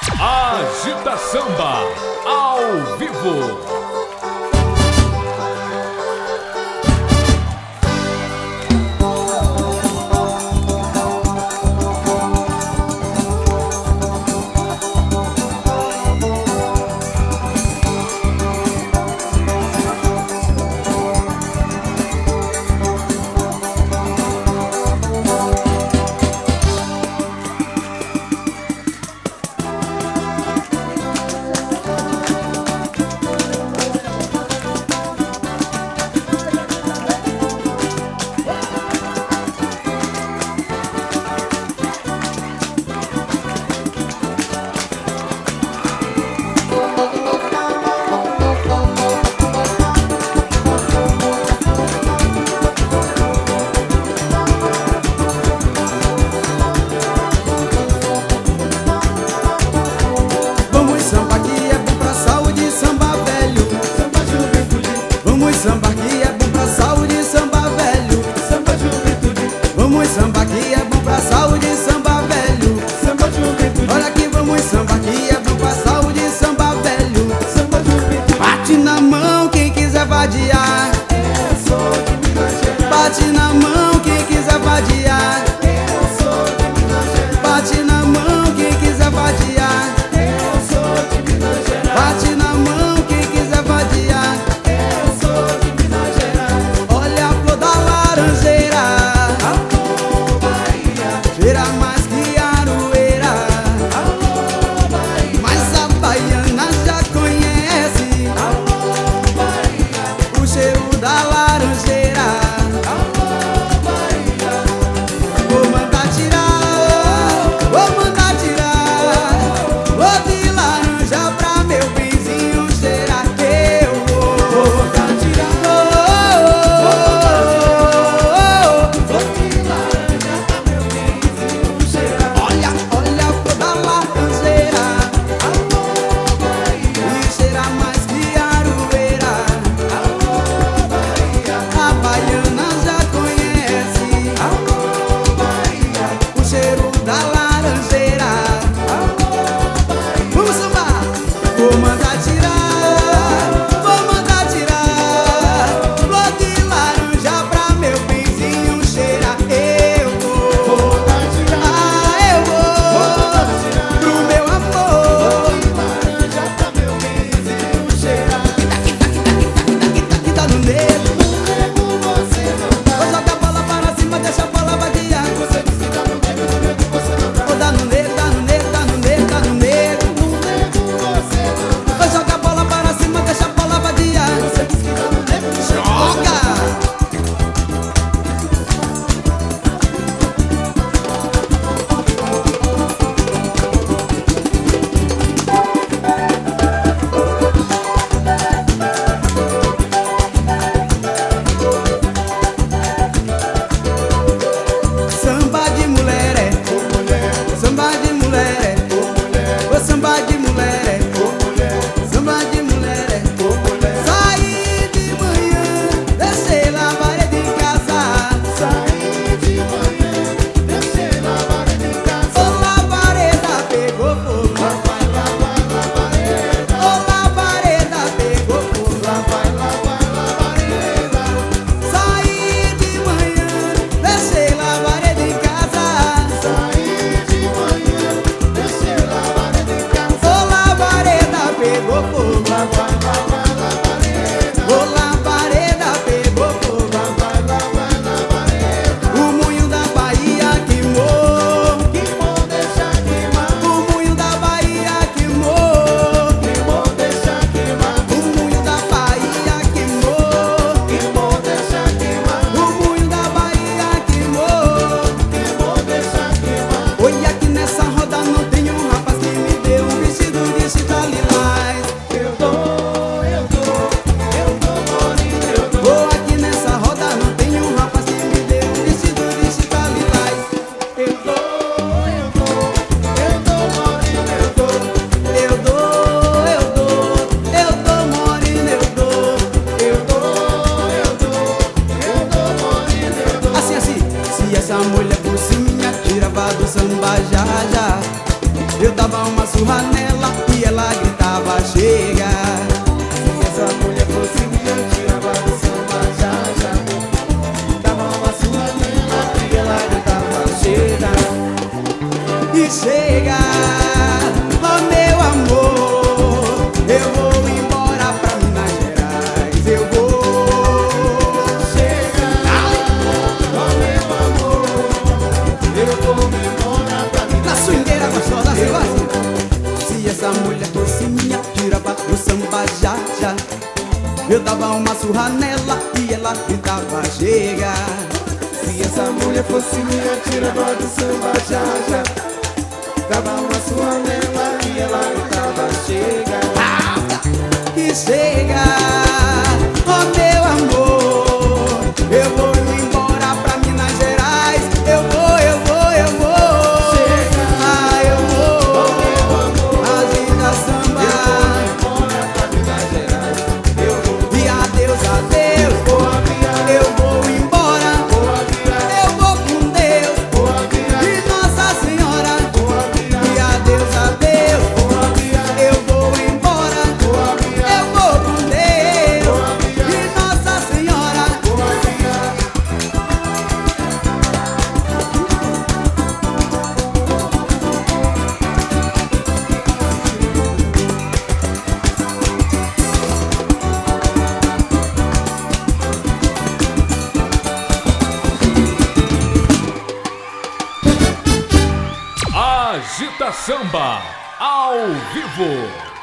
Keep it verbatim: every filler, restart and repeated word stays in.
Agita Samba, ao vivo. Samba que é bom pra saúde, samba velho, samba juventude. Vamos samba que é bom pra saúde, samba velho, samba juventude. Olha que vamos samba que é bom pra saúde, samba velho, samba juventude. Bate na mão quem quiser vadiar, eu sou de Minas Gerais. Bate na mão quem quiser vadiar, eu sou de Minas Gerais. Bate na mão quem quiser vadiar, eu sou de Minas Gerais. Bate na mão quem quiser vadiar, cheira mais que aroeira. Alô, Bahia. Mas a baiana já conhece. Alô, Bahia. O cheiro da laranjeira. Alô, Bahia. Vou mandar tirar, vou mandar tirar, vou de laranja pra meu vizinho cheirar. Eu vou, vou mandar tirar, vou mandar tirar, vou de laranja pra meu vizinho. Olha, olha toda a laranjeira. Alô, Bahia. E cheira mais que aroeira. Alô, Bahia. A baiana já conhece. Alô, Bahia. O cheiro da laranjeira. Alô, Bahia. Vamos sambar. Vou mandar tirar, vou mandar tirar, vou de laranja pra meu vizinho cheirar. Eu vou, vou mandar tirar. Ah, eu vou, pro meu amor, laranja pra meu vizinho cheirar. Quita, quita, quita, quita, quita no nego. No nego você não dá. Vou jogar a bola para cima, deixa a bola vaguear. Você disse que tá no nego, no nego você não dá. Vou dar no nego, dá no nego, dá no nego, dá no nego. No nego você não dá. Vou jogar a bola para cima, deixa a bola vaguear. Você disse que tá no nego, no nego joga. Samba de mulher é, ô mulher. Samba de mulher é, ô mulher. Ô samba de mulher é, ô mulher. Samba de mulher é, ô mulher. Saí de manhã, deixei lavareda em casa. Saí de manhã, deixei lavareda em casa. Ô lavareda pegou fogo, lá vai, lá vai, lavareda. Ô lavareda pegou fogo, lá vai, lá vai, lavareda. Saí de manhã, deixei lavareda em casa. Saí de manhã, deixei lavareda em casa. Ô lavareda pegou fogo, lá vai, lá vai, lavareda. Ô lavareda pegou fogo, lá vai, lá vai, lavareda. O moinho da Bahia queimou, queimou, deixa queimar. O moinho da Bahia queimou, queimou, deixa queimar. O moinho da Bahia queimou, queimou, deixa queimar. O moinho da Bahia queimou, queimou, deixa queimar. Oi, aqui nessa roda não tem um rapaz que me deu um vestido de chita lilás. Eu dou, eu dou, eu dou, morena, eu dou. Oh, aqui nessa roda não tem um rapaz que me deu um vestido de chita lilás. Eu dou, eu dou, eu dou, morena, eu dou. Eu dou, eu dou, eu dou, morena, eu dou. Eu dou, eu dou, eu dou, morena, eu dou. Assim, assim, se essa mulher fosse minha, tirava do samba já, já. eu dava uma surra nela e ela gritava chega. Se essa mulher fosse minha, tirava do samba já já. Dava uma surra nela e ela gritava chega. E chega, oh meu amor, eu vou embora pra Minas Gerais, eu vou. Chega, oh meu amor, eu vou me embora pra Minas. Na swingueira gostosa, você gosta? Se essa mulher fosse minha, tirava do samba já já. Eu dava uma surra nela e ela gritava chega. Se essa mulher fosse minha, tirava do samba já já. Dava uma surra nela e ela gritava chega. E chega, oh meu amor, eu vou embora pra Minas Gerais, eu vou, eu vou, eu vou. Chega, ah, eu vou, oh meu amor, agita samba, eu vou embora pra Minas Gerais, eu vou. e adeus, adeus, Boa viagem, eu vou embora, boa viagem, eu vou com Deus, boa viagem, e Nossa Senhora, boa viagem, e adeus, adeus, boa viagem, eu vou embora, boa viagem, eu vou com Deus, boa viagem, e Nossa Senhora. boa viagem. Agita Samba ao vivo.